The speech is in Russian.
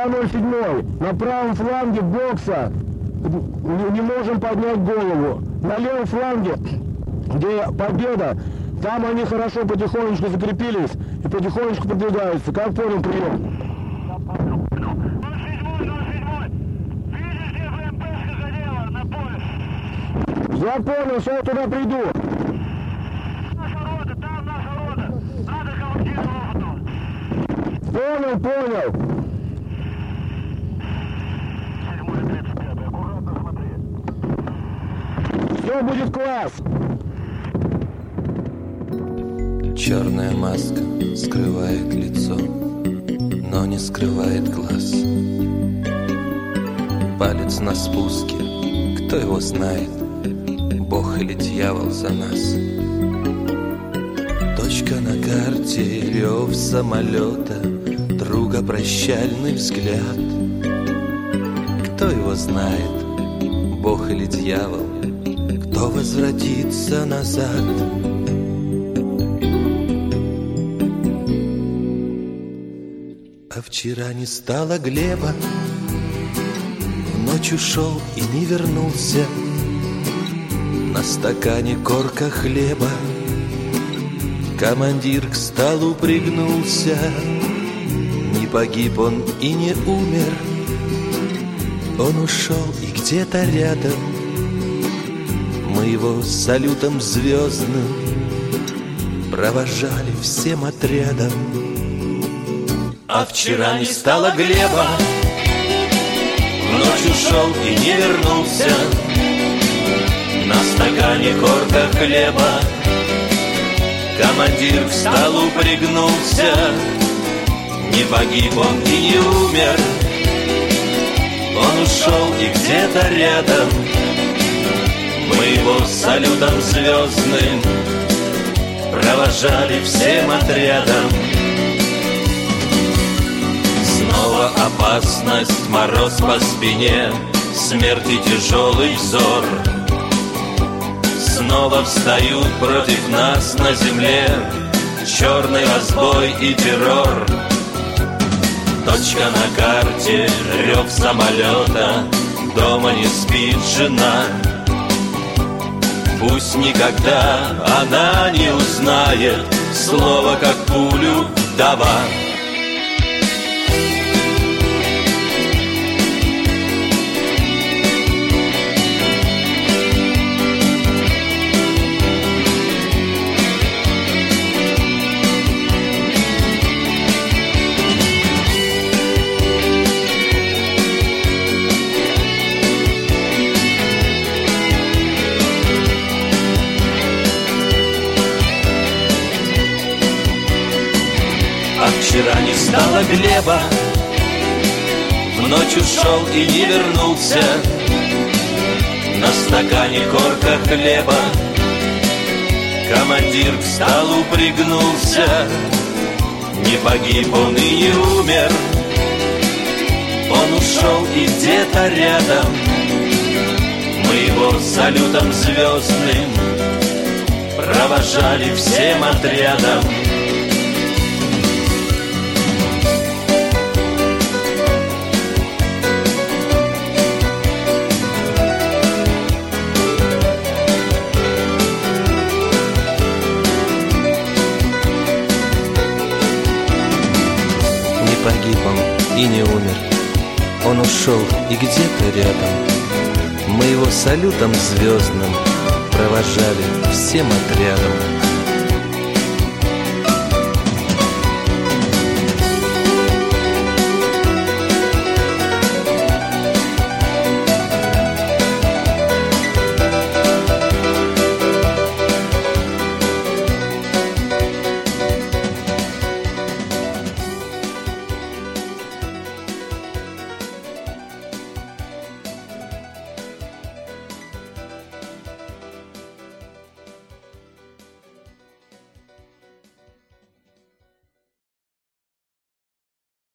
Я 07. На правом фланге бокса не можем поднять голову. На левом фланге, где победа, там они хорошо потихонечку закрепились и потихонечку продвигаются. Как понял прием? Я понял, сейчас туда приду. Понял. Все будет класс. Черная маска скрывает лицо, но не скрывает глаз. Палец на спуске, кто его знает, Бог или дьявол за нас. Точка на карте, рев самолета, друга прощальный взгляд. Кто его знает, Бог или дьявол, кто возвратится назад. А вчера не стало Глеба, в ночь ушел и не вернулся. На стакане корка хлеба, командир к столу пригнулся. Не погиб он и не умер, он ушел и где-то рядом. Мы его салютом звездным провожали всем отрядом. А вчера не стало Глеба, в ночь ушел и не вернулся. На стакане корка хлеба, командир к столу пригнулся. Не погиб он и не умер, он ушел и где-то рядом. Мы его салютом звездным провожали всем отрядом. Снова опасность, мороз по спине, смерти тяжелый взор. Снова встают против нас на земле черный разбой и террор. Точка на карте, рев самолета, дома не спит жена. Пусть никогда она не узнает слово, как пулю вдова. Вчера не стало Глеба, в ночь ушел и не вернулся. На стакане корка хлеба, командир к столу пригнулся. Не погиб он и не умер, он ушел и где-то рядом. Мы его салютом звездным провожали всем отрядом. Погиб он и не умер, он ушел и где-то рядом. Мы его салютом звездным провожали всем отрядом.